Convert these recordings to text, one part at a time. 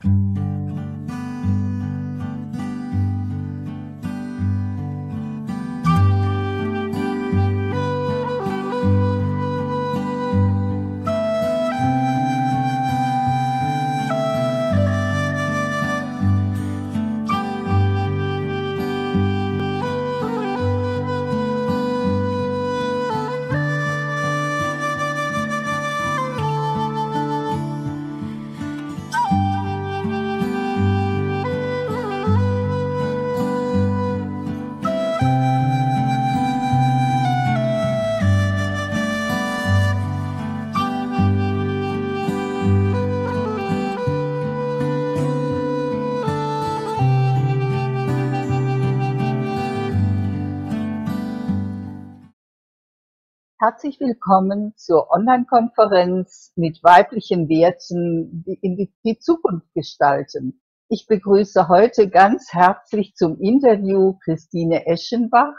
Herzlich willkommen zur Online-Konferenz mit weiblichen Werten, die die Zukunft gestalten. Ich begrüße heute ganz herzlich zum Interview Christine Eschenbach,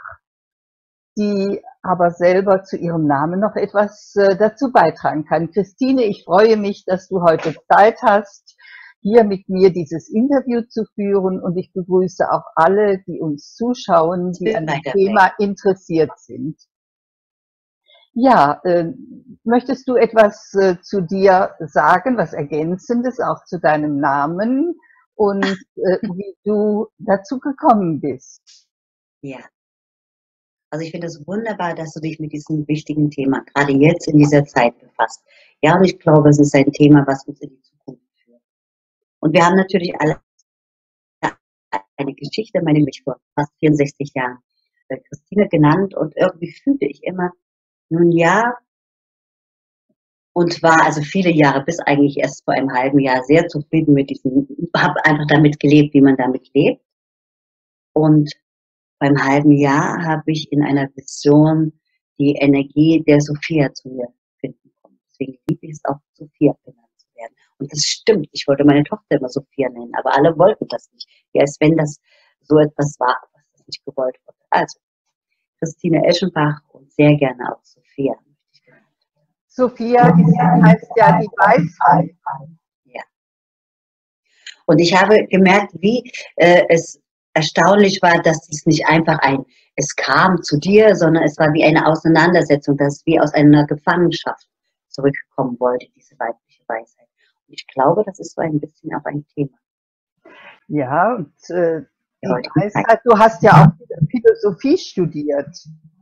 die aber selber zu ihrem Namen noch etwas dazu beitragen kann. Christine, ich freue mich, dass du heute Zeit hast, hier mit mir dieses Interview zu führen, und ich begrüße auch alle, die uns zuschauen, die an dem Thema interessiert sind. Ja, möchtest du etwas zu dir sagen, was Ergänzendes, auch zu deinem Namen und wie du dazu gekommen bist? Ja, also ich finde es wunderbar, dass du dich mit diesem wichtigen Thema gerade jetzt in dieser Zeit befasst. Ja, und ich glaube, es ist ein Thema, was uns in die Zukunft führt. Und wir haben natürlich alle eine Geschichte, meine mich vor fast 64 Jahren Christine genannt, und irgendwie fühlte ich immer, nun ja, und war also viele Jahre, bis eigentlich erst vor einem halben Jahr, sehr zufrieden mit diesem, habe einfach damit gelebt, wie man damit lebt. Und beim halben Jahr habe ich in einer Vision die Energie der Sophia zu mir finden können. Deswegen liebe ich es auch, Sophia genannt zu werden. Und das stimmt, ich wollte meine Tochter immer Sophia nennen, aber alle wollten das nicht. Ja, als wenn das so etwas war, was das nicht gewollt wurde. Also, Christine Eschenbach und sehr gerne auch Sophia. Sophia heißt ja die Weisheit. Ja. Und ich habe gemerkt, wie es erstaunlich war, dass es nicht einfach es kam zu dir, sondern es war wie eine Auseinandersetzung, dass es wie aus einer Gefangenschaft zurückkommen wollte, diese weibliche Weisheit. Und ich glaube, das ist so ein bisschen auch ein Thema. Ja, und die Weisheit, du hast ja auch Philosophie studiert.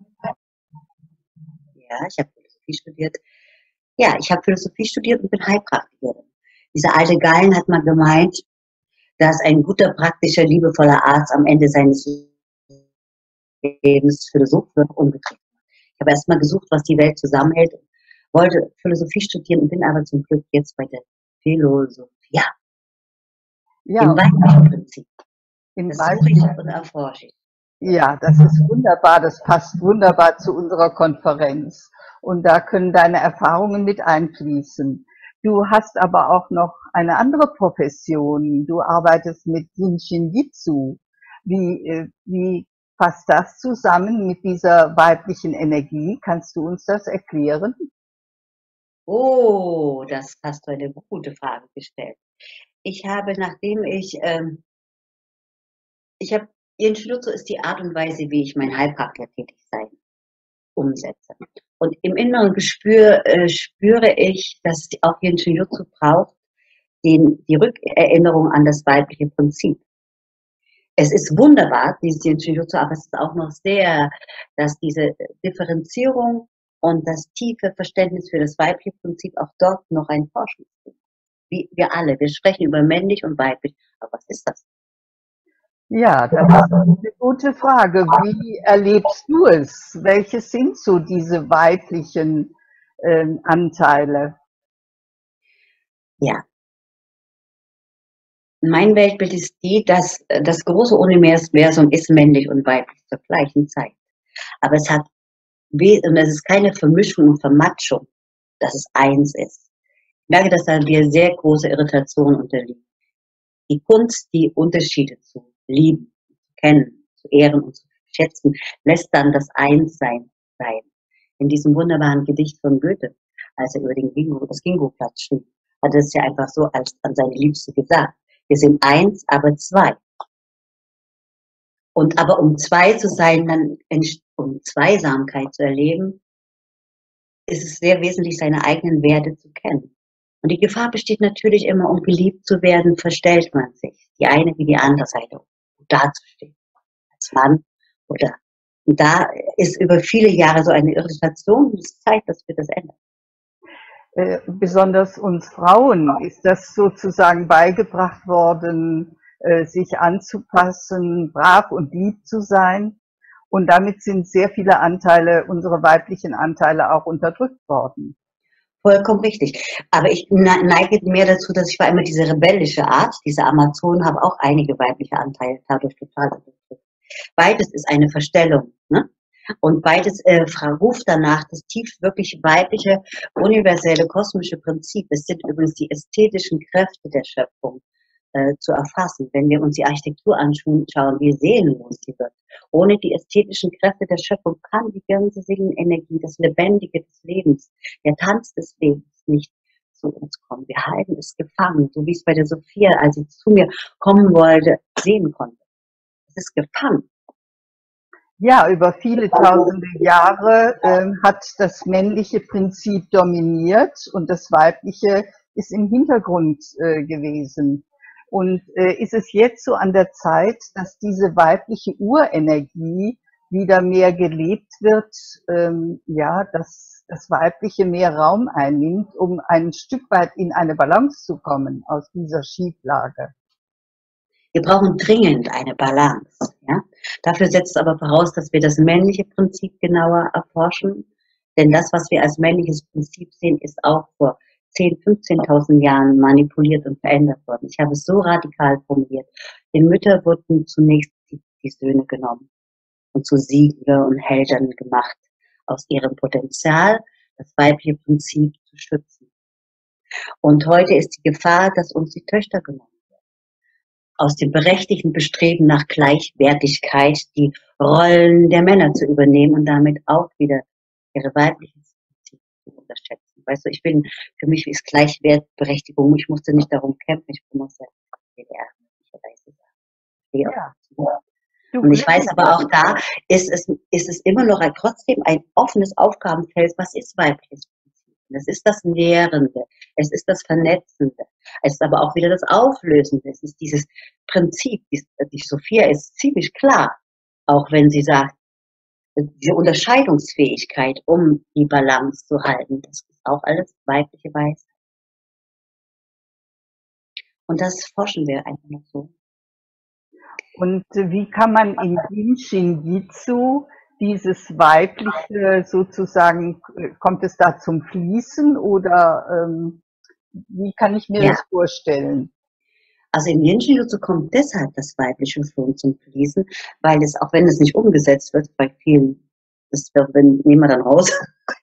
Ja, ich habe Philosophie studiert. Ja, ich habe Philosophie studiert und bin Heilpraktikerin. Dieser alte Gallen hat mal gemeint, dass ein guter, praktischer, liebevoller Arzt am Ende seines Lebens Philosoph wird, umgekehrt. Ich habe erst mal gesucht, was die Welt zusammenhält, wollte Philosophie studieren und bin aber zum Glück jetzt bei der Philosophie. Ja. Im weiblichen Prinzip. Das suche ich und erforsche ich. Ja, das ist wunderbar, das passt wunderbar zu unserer Konferenz. Und da können deine Erfahrungen mit einfließen. Du hast aber auch noch eine andere Profession. Du arbeitest mit Jinshin Jitsu. Wie passt das zusammen mit dieser weiblichen Energie? Kannst du uns das erklären? Oh, das hast du eine gute Frage gestellt. Ich habe, nachdem ich habe, Jinshin Jitsu ist die Art und Weise, wie ich mein Heilpraktiker-Tätigsein umsetze. Und im inneren Gespür spüre ich, dass auch Jinshin Jitsu braucht die Rückerinnerung an das weibliche Prinzip. Es ist wunderbar, dieses Jinshin Jitsu, aber es ist auch noch dass diese Differenzierung und das tiefe Verständnis für das weibliche Prinzip auch dort noch ein Forschungsthema ist. Wie wir alle, wir sprechen über männlich und weiblich, aber was ist das? Ja, das ist eine gute Frage. Wie erlebst du es? Welche sind so diese weiblichen Anteile? Ja. Mein Weltbild ist dass das große Universum ist männlich und weiblich zur gleichen Zeit. Aber es ist keine Vermischung und Vermatschung, dass es eins ist. Ich merke, dass da wir sehr große Irritationen unterliegen. Die Kunst, die Unterschiede zu lieben, zu kennen, zu ehren und zu schätzen, lässt dann das Einssein sein. In diesem wunderbaren Gedicht von Goethe, als er über das Gingo-Platz schrieb, hat er es ja einfach so an seine Liebste gesagt. Wir sind eins, aber zwei. Und aber um zwei zu sein, dann um Zweisamkeit zu erleben, ist es sehr wesentlich, seine eigenen Werte zu kennen. Und die Gefahr besteht natürlich immer, um geliebt zu werden, verstellt man sich. Die eine wie die andere Seite, um dazustehen. Als Mann oder. Und da ist über viele Jahre so eine Irritation. Es ist Zeit, dass wir das ändern. Besonders uns Frauen ist das sozusagen beigebracht worden, sich anzupassen, brav und lieb zu sein. Und damit sind sehr viele Anteile, unsere weiblichen Anteile auch unterdrückt worden. Vollkommen richtig. Aber ich neige mehr dazu, dass ich war immer diese rebellische Art. Diese Amazonen haben auch einige weibliche Anteile dadurch total unterdrückt. Beides ist eine Verstellung, ne? Und beides ruft danach das tief wirklich weibliche, universelle, kosmische Prinzip. Es sind übrigens die ästhetischen Kräfte der Schöpfung zu erfassen. Wenn wir uns die Architektur anschauen, wir sehen, wo sie wird. Ohne die ästhetischen Kräfte der Schöpfung kann die ganze Seelenenergie, das Lebendige des Lebens, der Tanz des Lebens nicht zu uns kommen. Wir halten es gefangen, so wie es bei der Sophia, als sie zu mir kommen wollte, sehen konnte. Es ist gefangen. Ja, über viele tausende Jahre hat das männliche Prinzip dominiert und das weibliche ist im Hintergrund gewesen. Und ist es jetzt so an der Zeit, dass diese weibliche Urenergie wieder mehr gelebt wird, ja, dass das Weibliche mehr Raum einnimmt, um ein Stück weit in eine Balance zu kommen aus dieser Schieflage? Wir brauchen dringend eine Balance. Ja? Dafür setzt es aber voraus, dass wir das männliche Prinzip genauer erforschen. Denn das, was wir als männliches Prinzip sehen, ist auch vor 10.000, 15.000 Jahren manipuliert und verändert worden. Ich habe es so radikal formuliert. Den Müttern wurden zunächst die Söhne genommen und zu Siegler und Helden gemacht, aus ihrem Potenzial das weibliche Prinzip zu schützen. Und heute ist die Gefahr, dass uns die Töchter genommen aus dem berechtigten Bestreben nach Gleichwertigkeit die Rollen der Männer zu übernehmen und damit auch wieder ihre weiblichen Prinzipien zu unterschätzen. Weißt du, für mich ist Gleichwertberechtigung, ich musste nicht darum kämpfen, ich bin aus der DDR, ja. Und ich weiß aber auch da, ist es immer noch trotzdem ein offenes Aufgabenfeld, was ist weibliches Prinzip? Das ist das Nährende, es ist das Vernetzende. Es ist aber auch wieder das Auflösende. Es ist dieses Prinzip, die Sophia ist ziemlich klar, auch wenn sie sagt, diese Unterscheidungsfähigkeit, um die Balance zu halten, das ist auch alles weibliche Weisheit. Und das forschen wir einfach noch so. Und wie kann man in Yin Shin Jitsu dieses Weibliche sozusagen, kommt es da zum Fließen oder wie kann ich mir das vorstellen? Also im Yin Shin Jitsu kommt deshalb das weibliche schon zum Fließen, weil es, auch wenn es nicht umgesetzt wird, bei vielen, nehmen wir dann raus,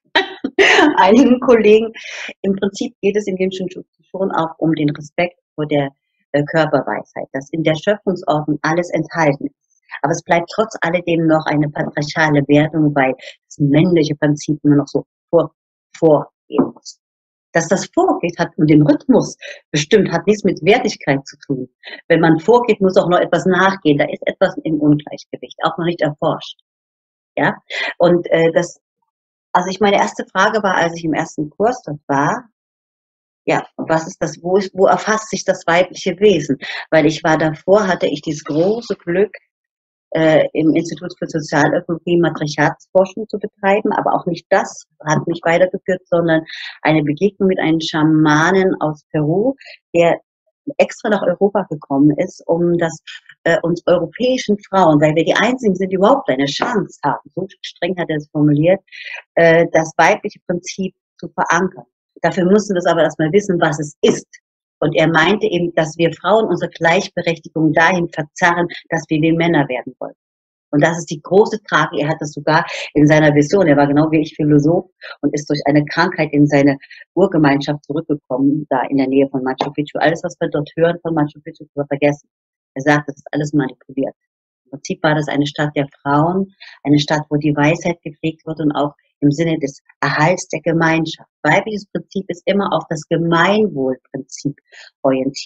einigen Kollegen, im Prinzip geht es im Yin Shin Jitsu schon auch um den Respekt vor der Körperweisheit, dass in der Schöpfungsordnung alles enthalten ist. Aber es bleibt trotz alledem noch eine patriarchale Wertung, weil das männliche Prinzip nur noch so vorgehen muss. Dass das vorgeht, hat und den Rhythmus bestimmt, hat nichts mit Wertigkeit zu tun. Wenn man vorgeht, muss auch noch etwas nachgehen. Da ist etwas im Ungleichgewicht, auch noch nicht erforscht. Ja, und also meine erste Frage war, als ich im ersten Kurs dort war, ja, was ist das, wo erfasst sich das weibliche Wesen? Weil ich war davor, hatte ich dieses große Glück, im Institut für Sozialökologie Matriarchatsforschung zu betreiben, aber auch nicht das hat mich weitergeführt, sondern eine Begegnung mit einem Schamanen aus Peru, der extra nach Europa gekommen ist, um uns europäischen Frauen, weil wir die einzigen sind, die überhaupt eine Chance haben, so streng hat er es formuliert, das weibliche Prinzip zu verankern. Dafür müssen wir es aber erstmal wissen, was es ist. Und er meinte eben, dass wir Frauen unsere Gleichberechtigung dahin verzerren, dass wir wie Männer werden wollen. Und das ist die große Tragik. Er hat das sogar in seiner Vision, er war genau wie ich Philosoph und ist durch eine Krankheit in seine Urgemeinschaft zurückgekommen, da in der Nähe von Machu Picchu. Alles, was wir dort hören von Machu Picchu, wir vergessen. Er sagt, das ist alles manipuliert. Im Prinzip war das eine Stadt der Frauen, eine Stadt, wo die Weisheit gepflegt wird und auch im Sinne des Erhalts der Gemeinschaft. Weibliches Prinzip ist immer auf das Gemeinwohlprinzip orientiert.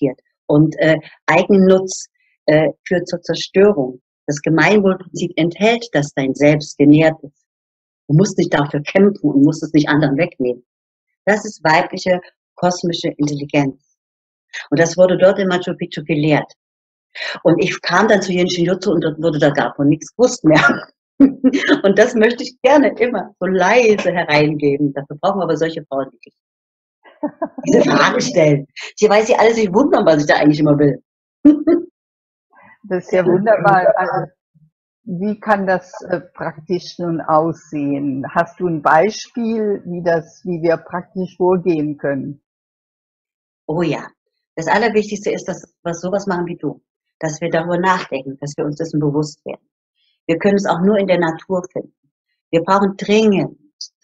Und Eigennutz führt zur Zerstörung. Das Gemeinwohlprinzip enthält, dass dein Selbst genährt ist. Du musst nicht dafür kämpfen und musst es nicht anderen wegnehmen. Das ist weibliche kosmische Intelligenz. Und das wurde dort in Machu Picchu gelehrt. Und ich kam dann zu Jinshin Jutsu und dort wurde da gar von nichts gewusst mehr. Und das möchte ich gerne immer so leise hereingeben. Dafür brauchen wir aber solche Frauen, die diese Fragen stellen. Sie weiß ja alles nicht wundern, was ich da eigentlich immer will. Das ist ja wunderbar. Also, wie kann das praktisch nun aussehen? Hast du ein Beispiel, wie wir praktisch vorgehen können? Oh ja. Das Allerwichtigste ist, dass wir sowas machen wie du. Dass wir darüber nachdenken, dass wir uns dessen bewusst werden. Wir können es auch nur in der Natur finden. Wir brauchen dringend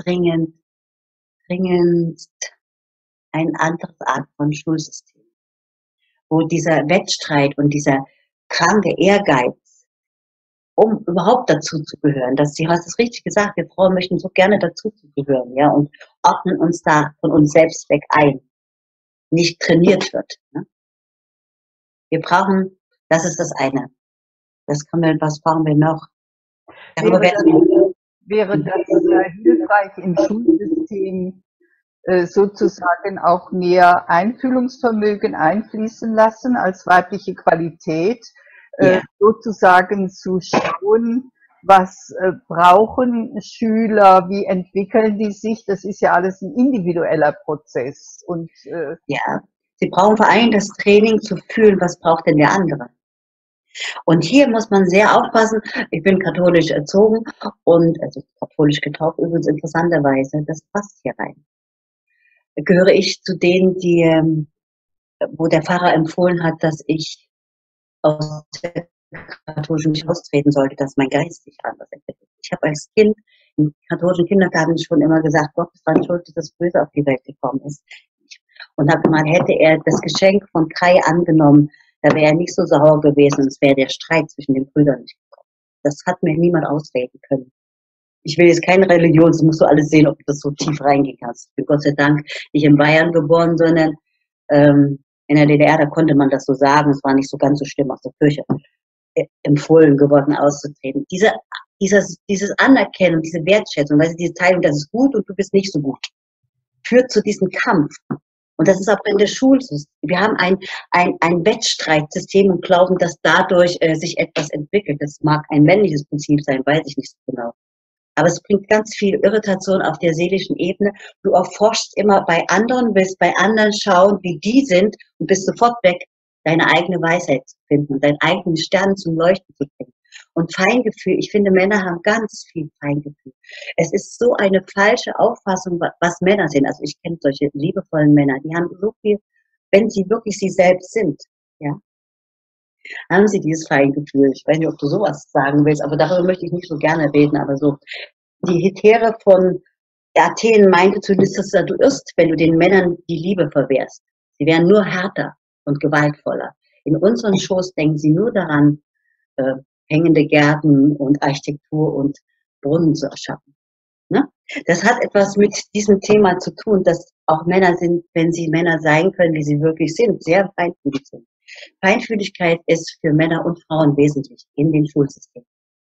ein anderes Art von Schulsystem, wo dieser Wettstreit und dieser kranke Ehrgeiz, um überhaupt dazu zu gehören, du hast es richtig gesagt, wir Frauen möchten so gerne dazu zu gehören, ja, und ordnen uns da von uns selbst weg ein, nicht trainiert wird. Ne? Wir brauchen, das ist das eine. Was brauchen wir noch? Wäre das hilfreich im Schulsystem sozusagen auch mehr Einfühlungsvermögen einfließen lassen als weibliche Qualität, sozusagen zu schauen, was brauchen Schüler, wie entwickeln die sich, das ist ja alles ein individueller Prozess. Und ja, sie brauchen vor allem das Training zu fühlen, was braucht denn der andere. Und hier muss man sehr aufpassen. Ich bin katholisch erzogen und also katholisch getauft übrigens interessanterweise. Das passt hier rein. Gehöre ich zu denen, wo der Pfarrer empfohlen hat, dass ich aus der katholischen nicht austreten sollte, dass mein Geist sich anders entwickelt. Ich habe als Kind im katholischen Kindergarten schon immer gesagt, Gott ist daran schuld, dass das Böse auf die Welt gekommen ist. Und habe gemeint, hätte er das Geschenk von Kai angenommen, da wäre er nicht so sauer gewesen und es wäre der Streit zwischen den Brüdern nicht gekommen. Das hat mir niemand ausreden können. Ich will jetzt keine Religion, das musst du alles sehen, ob du das so tief reingehen kannst. Ich bin Gott sei Dank nicht in Bayern geboren, sondern in der DDR, da konnte man das so sagen, es war nicht so ganz so schlimm aus der Kirche empfohlen geworden auszutreten. Dieses Anerkennen, diese Wertschätzung, weißt du, diese Teilung, das ist gut und du bist nicht so gut, führt zu diesem Kampf. Und das ist auch in der Schule. Wir haben ein Wettstreitsystem und glauben, dass dadurch sich etwas entwickelt. Das mag ein männliches Prinzip sein, weiß ich nicht so genau. Aber es bringt ganz viel Irritation auf der seelischen Ebene. Du erforschst immer bei anderen, willst bei anderen schauen, wie die sind und bist sofort weg, deine eigene Weisheit zu finden und deinen eigenen Stern zum Leuchten zu bringen. Und Feingefühl, ich finde, Männer haben ganz viel Feingefühl. Es ist so eine falsche Auffassung, was Männer sind. Also ich kenne solche liebevollen Männer, die haben so viel, wenn sie wirklich sie selbst sind, ja, haben sie dieses Feingefühl. Ich weiß nicht, ob du sowas sagen willst, aber darüber möchte ich nicht so gerne reden, aber so. Die Hetäre von Athen meinte zu Lysistrata, du irrst, wenn du den Männern die Liebe verwehrst. Sie wären nur härter und gewaltvoller. In unseren Shows denken sie nur daran, hängende Gärten und Architektur und Brunnen zu erschaffen. Ne? Das hat etwas mit diesem Thema zu tun, dass auch Männer sind, wenn sie Männer sein können, wie sie wirklich sind, sehr feinfühlig sind. Feinfühligkeit ist für Männer und Frauen wesentlich in den Schulsystemen.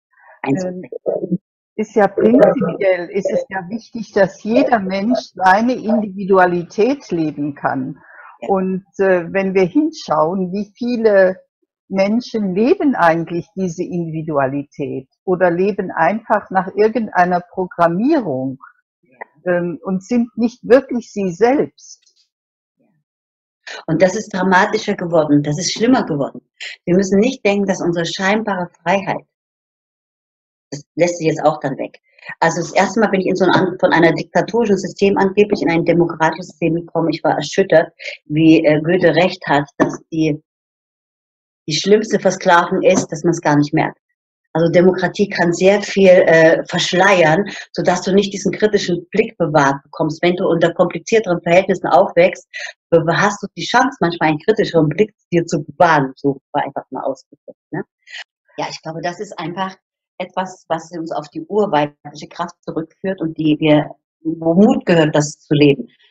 Ist ja prinzipiell, ist es ja wichtig, dass jeder Mensch seine Individualität leben kann. Und wenn wir hinschauen, wie viele Menschen leben eigentlich diese Individualität oder leben einfach nach irgendeiner Programmierung und sind nicht wirklich sie selbst. Und das ist dramatischer geworden, das ist schlimmer geworden. Wir müssen nicht denken, dass unsere scheinbare Freiheit, das lässt sich jetzt auch dann weg. Also das erste Mal bin ich von einer diktatorischen System angeblich in ein demokratisches System gekommen. Ich war erschüttert, wie Goethe recht hat, dass die schlimmste Versklavung ist, dass man es gar nicht merkt. Also Demokratie kann sehr viel verschleiern, sodass du nicht diesen kritischen Blick bewahrt bekommst. Wenn du unter komplizierteren Verhältnissen aufwächst, hast du die Chance, manchmal einen kritischeren Blick dir zu bewahren. So war einfach mal ausgedrückt. Ne? Ja, ich glaube, das ist einfach etwas, was uns auf die urweibliche Kraft zurückführt und wo Mut gehört, das zu leben.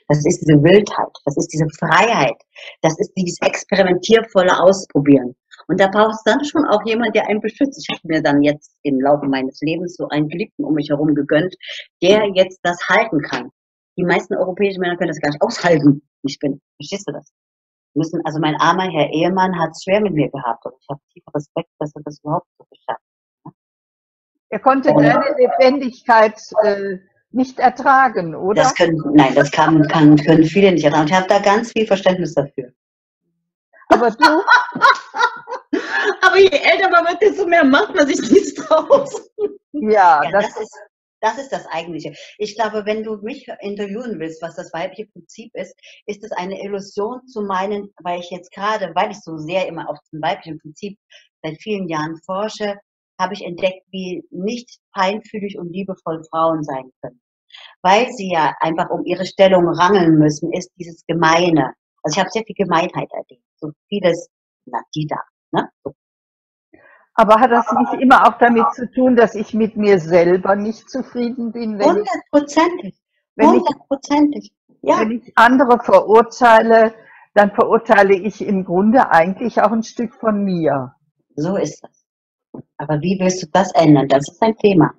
Das ist diese Wildheit, das ist diese Freiheit, das ist dieses experimentiervolle Ausprobieren. Und da braucht es dann schon auch jemand, der einen beschützt. Ich habe mir dann jetzt im Laufe meines Lebens so einen Geliebten um mich herum gegönnt, der jetzt das halten kann. Die meisten europäischen Männer können das gar nicht aushalten, wie ich bin. Verstehst du das? Also mein armer Herr Ehemann hat es schwer mit mir gehabt und ich habe tiefen Respekt, dass er das überhaupt so geschafft hat. Er konnte deine Lebendigkeit nicht ertragen, oder? Das können viele nicht ertragen. Ich habe da ganz viel Verständnis dafür. Aber du? Aber je älter man wird, desto mehr macht man sich nichts draus. Ja, das ist das Eigentliche. Ich glaube, wenn du mich interviewen willst, was das weibliche Prinzip ist, ist es eine Illusion zu meinen, weil ich so sehr immer auf dem weiblichen Prinzip seit vielen Jahren forsche, habe ich entdeckt, wie nicht feinfühlig und liebevoll Frauen sein können. Weil sie ja einfach um ihre Stellung rangeln müssen, ist dieses Gemeine. Also ich habe sehr viel Gemeinheit erlebt. So vieles, die da. Ne? So. Aber hat das nicht immer auch damit zu tun, dass ich mit mir selber nicht zufrieden bin? Hundertprozentig. Ja. Wenn ich andere verurteile, dann verurteile ich im Grunde eigentlich auch ein Stück von mir. So ist das. Aber wie willst du das ändern? Das ist ein Thema.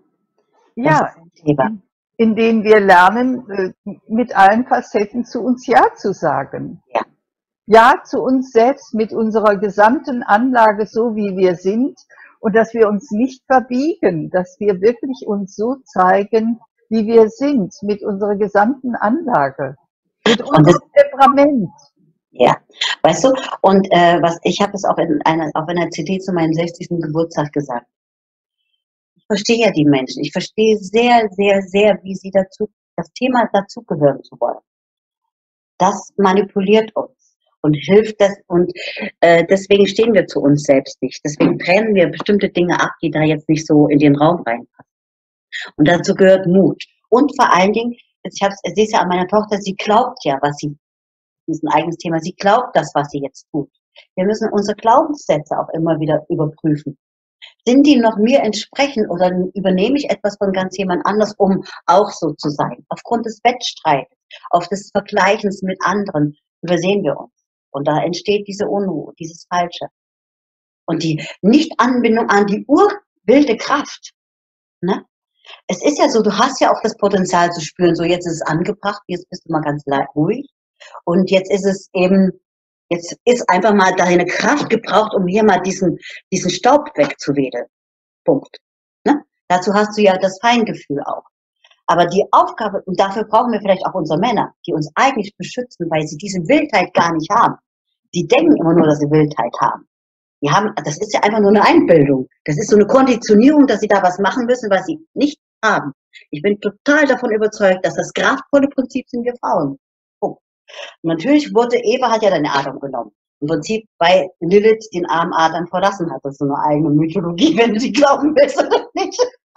Indem wir lernen, mit allen Facetten zu uns Ja zu sagen. Ja. Ja zu uns selbst mit unserer gesamten Anlage, so wie wir sind, und dass wir uns nicht verbiegen, dass wir wirklich uns so zeigen, wie wir sind, mit unserer gesamten Anlage, mit unserem Temperament. Ja, weißt du, und ich habe es auch auf einer CD zu meinem 60. Geburtstag gesagt. Ich verstehe ja die Menschen. Ich verstehe sehr, sehr, sehr, wie sie das Thema dazugehören zu wollen. Das manipuliert uns und hilft das und deswegen stehen wir zu uns selbst nicht. Deswegen trennen wir bestimmte Dinge ab, die da jetzt nicht so in den Raum reinpassen. Und dazu gehört Mut. Und vor allen Dingen, ich sehe es ja an meiner Tochter, sie glaubt ja, das ist ein eigenes Thema, sie glaubt das, was sie jetzt tut. Wir müssen unsere Glaubenssätze auch immer wieder überprüfen. Sind die noch mir entsprechend oder übernehme ich etwas von ganz jemand anders, um auch so zu sein? Aufgrund des Wettstreits, auf des Vergleichens mit anderen übersehen wir uns. Und da entsteht diese Unruhe, dieses Falsche. Und die Nichtanbindung an die urwilde Kraft. Ne? Es ist ja so, du hast ja auch das Potenzial zu spüren, so jetzt ist es angebracht, jetzt bist du mal ganz ruhig. Und jetzt ist es eben, jetzt ist einfach mal deine Kraft gebraucht, um hier mal diesen Staub wegzuwedeln. Punkt. Ne? Dazu hast du ja das Feingefühl auch. Aber die Aufgabe, und dafür brauchen wir vielleicht auch unsere Männer, die uns eigentlich beschützen, weil sie diese Wildheit gar nicht haben. Die denken immer nur, dass sie Wildheit haben. Das ist ja einfach nur eine Einbildung. Das ist so eine Konditionierung, dass sie da was machen müssen, was sie nicht haben. Ich bin total davon überzeugt, dass das kraftvolle Prinzip sind wir Frauen. Punkt. Und natürlich Eva hat ja den Adam genommen. Im Prinzip, weil Lilith den armen Adam verlassen hat. Das ist so eine eigene Mythologie, wenn du die glauben willst oder nicht.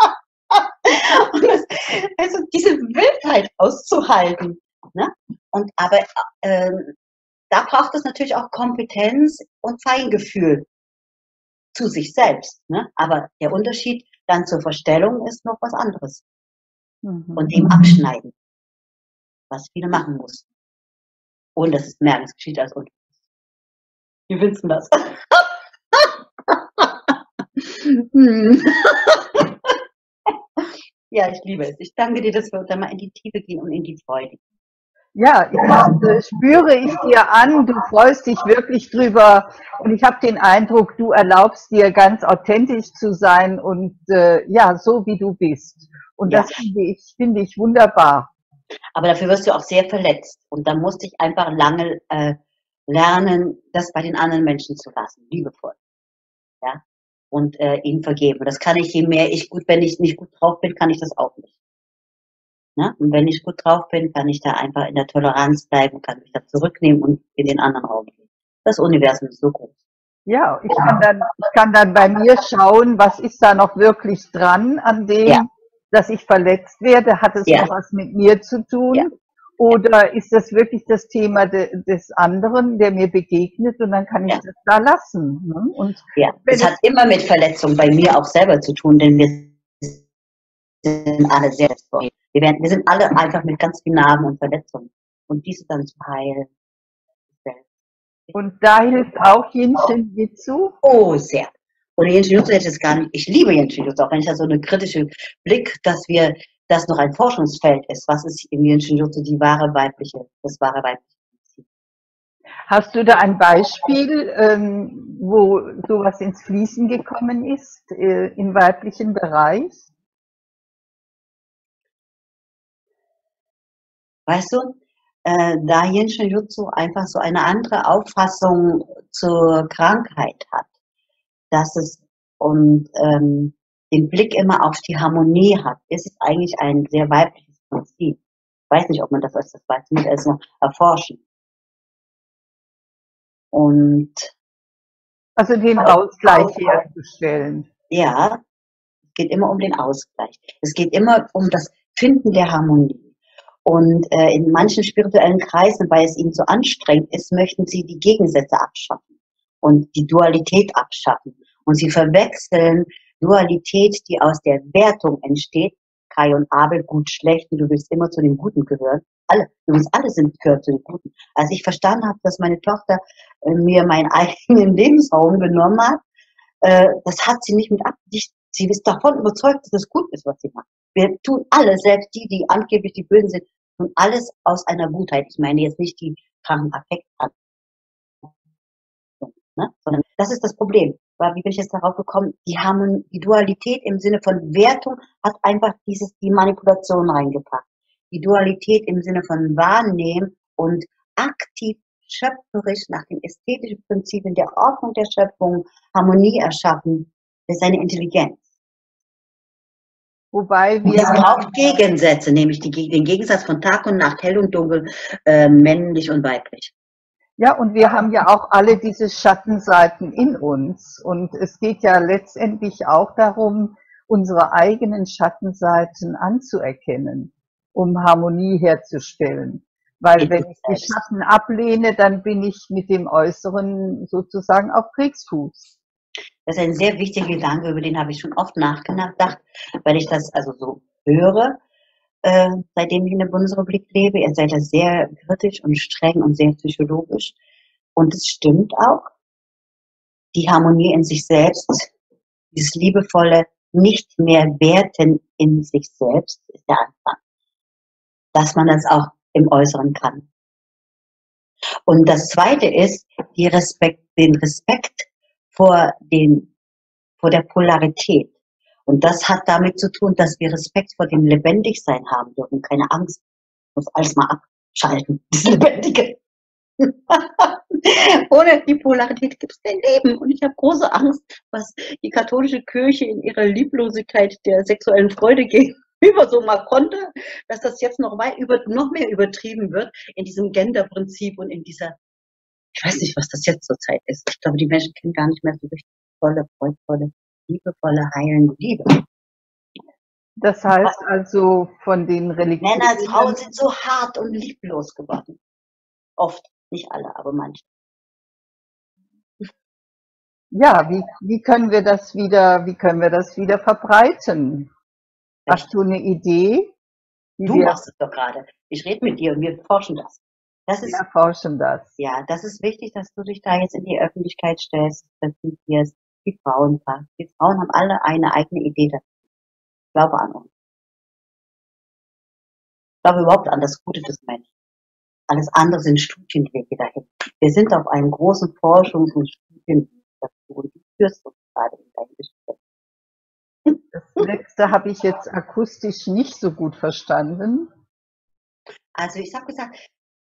Also diese Wildheit auszuhalten. Ne? Aber da braucht es natürlich auch Kompetenz und Feingefühl zu sich selbst. Ne? Aber der Unterschied dann zur Verstellung ist noch was anderes. Und dem Abschneiden, was viele machen mussten. Und das ist merken, es geschieht als Unterschied. Wie findest du das? Ja, ich liebe es. Ich danke dir, dass wir da mal in die Tiefe gehen und in die Freude. Ja, das spüre ich dir an, du freust dich wirklich drüber und ich habe den Eindruck, du erlaubst dir ganz authentisch zu sein und ja, so wie du bist. Und das finde ich wunderbar. Aber dafür wirst du auch sehr verletzt und da musste ich einfach lange lernen, das bei den anderen Menschen zu lassen, liebevoll. Ja? Und ihnen vergeben. Das kann ich, wenn ich nicht gut drauf bin, kann ich das auch nicht. Ne? Und wenn ich gut drauf bin, kann ich da einfach in der Toleranz bleiben, kann mich da zurücknehmen und in den anderen Raum gehen. Das Universum ist so groß. Ja, ich kann dann bei mir schauen, was ist da noch wirklich dran an dem, dass ich verletzt werde? Hat es noch was mit mir zu tun? Ja. Oder ist das wirklich das Thema des anderen, der mir begegnet und dann kann ich das da lassen? Ne? Und es hat immer mit Verletzung bei mir auch selber zu tun, denn wir sind alle sehr verletzt. Wir sind alle einfach mit ganz vielen Narben und Verletzungen und diese dann zu heilen. Und da hilft auch Yin Shin Jitsu? Oh, sehr. Ohne Yin Shin Jutsu hätte ich es gar nicht. Ich liebe Yin Shin Jutsu, auch wenn ich da so eine kritische Blick, dass das noch ein Forschungsfeld ist. Was ist im Yin Shin Jutsu das wahre weibliche Prinzip? Hast du da ein Beispiel, wo sowas ins Fließen gekommen ist, im weiblichen Bereich? Weißt du, da Yin Shin Jutsu einfach so eine andere Auffassung zur Krankheit hat, dass es und den Blick immer auf die Harmonie hat, ist es eigentlich ein sehr weibliches Prinzip. Ich weiß nicht, ob man das als das weiß, muss erst noch erforschen. Und Also den Ausgleich herzustellen. ja, es geht immer um den Ausgleich. Es geht immer um das Finden der Harmonie. Und in manchen spirituellen Kreisen, weil es ihnen so anstrengend ist, möchten sie die Gegensätze abschaffen und die Dualität abschaffen. Und sie verwechseln Dualität, die aus der Wertung entsteht, Kai und Abel, gut, schlecht, und du willst immer zu den Guten gehören. Übrigens alle gehören zu den Guten. Als ich verstanden habe, dass meine Tochter mir meinen eigenen Lebensraum genommen hat, das hat sie nicht mit Absicht. Sie ist davon überzeugt, dass es gut ist, was sie macht. Wir tun alle, selbst die angeblich die Bösen sind, tun alles aus einer Gutheit. Ich meine jetzt nicht die kranken Affekthandlungen, ne? Sondern das ist das Problem. Weil, wie bin ich jetzt darauf gekommen? Die Dualität im Sinne von Wertung hat einfach die Manipulation reingepackt. Die Dualität im Sinne von Wahrnehmen und aktiv schöpferisch nach den ästhetischen Prinzipien der Ordnung der Schöpfung Harmonie erschaffen, ist eine Intelligenz. Wobei Und es braucht Gegensätze, nämlich den Gegensatz von Tag und Nacht, hell und dunkel, männlich und weiblich. Ja, und wir haben ja auch alle diese Schattenseiten in uns. Und es geht ja letztendlich auch darum, unsere eigenen Schattenseiten anzuerkennen, um Harmonie herzustellen. Weil wenn ich die Schatten ablehne, dann bin ich mit dem Äußeren sozusagen auf Kriegsfuß. Das ist ein sehr wichtiger Gedanke, über den habe ich schon oft nachgedacht, weil ich das also so höre, seitdem ich in der Bundesrepublik lebe. Ihr seid da sehr kritisch und streng und sehr psychologisch. Und es stimmt auch. Die Harmonie in sich selbst, dieses liebevolle nicht mehr werten in sich selbst, ist der Anfang. Dass man das auch im Äußeren kann. Und das Zweite ist den Respekt vor der Polarität. Und das hat damit zu tun, dass wir Respekt vor dem Lebendigsein haben dürfen, keine Angst. Muss alles mal abschalten, das Lebendige. Ohne die Polarität gibt es kein Leben. Und ich habe große Angst, was die katholische Kirche in ihrer Lieblosigkeit der sexuellen Freude gegenüber so mal konnte, dass das jetzt noch mehr übertrieben wird in diesem Genderprinzip und in dieser, ich weiß nicht, was das jetzt zur Zeit ist. Ich glaube, die Menschen kennen gar nicht mehr so richtig volle, freudvolle, liebevolle, heilende Liebe. Das heißt also von den Religionen. Männer als Frauen sind so hart und lieblos geworden. Oft, nicht alle, aber manche. Ja, wie können wir das wieder verbreiten? Hast du eine Idee? Du machst es doch gerade. Ich rede mit dir und wir forschen das. Wir erforschen das. Ja, das ist wichtig, dass du dich da jetzt in die Öffentlichkeit stellst, präsentierst, die Frauen fragst. Die Frauen haben alle eine eigene Idee dazu. Ich glaube an uns. Ich glaube überhaupt an das Gute des Menschen. Alles andere sind Studienwege dahin. Wir sind auf einem großen Forschungs- und Studienweg dazu und du führst uns gerade in dein Gespräch. Das letzte habe ich jetzt akustisch nicht so gut verstanden. Also ich habe gesagt,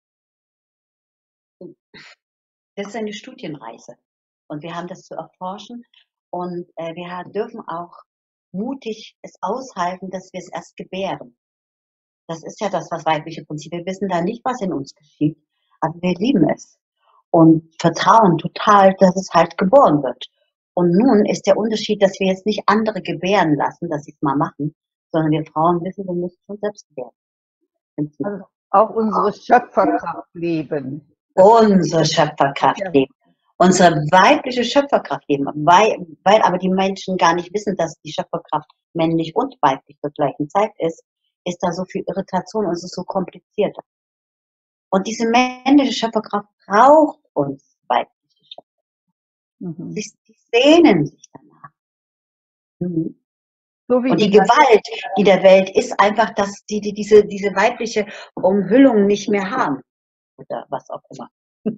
das ist eine Studienreise und wir haben das zu erforschen und wir dürfen auch mutig es aushalten, dass wir es erst gebären. Das ist ja das, was weibliche Prinzip. Wir wissen da nicht, was in uns geschieht, aber wir lieben es und vertrauen total, dass es halt geboren wird. Und nun ist der Unterschied, dass wir jetzt nicht andere gebären lassen, dass sie es mal machen, sondern wir Frauen wissen, wir müssen schon selbst gebären. Also auch unsere Schöpferkraft leben. Unsere Schöpferkraft leben. Unsere weibliche Schöpferkraft leben. Weil aber die Menschen gar nicht wissen, dass die Schöpferkraft männlich und weiblich zur gleichen Zeit ist da so viel Irritation und es ist so kompliziert. Und diese männliche Schöpferkraft braucht uns weibliche Schöpfer. Mhm. Die sehnen sich danach. Mhm. So wie Und die in Gewalt, die der Welt ist einfach, dass die diese weibliche Umhüllung nicht mehr haben. Oder was auch immer.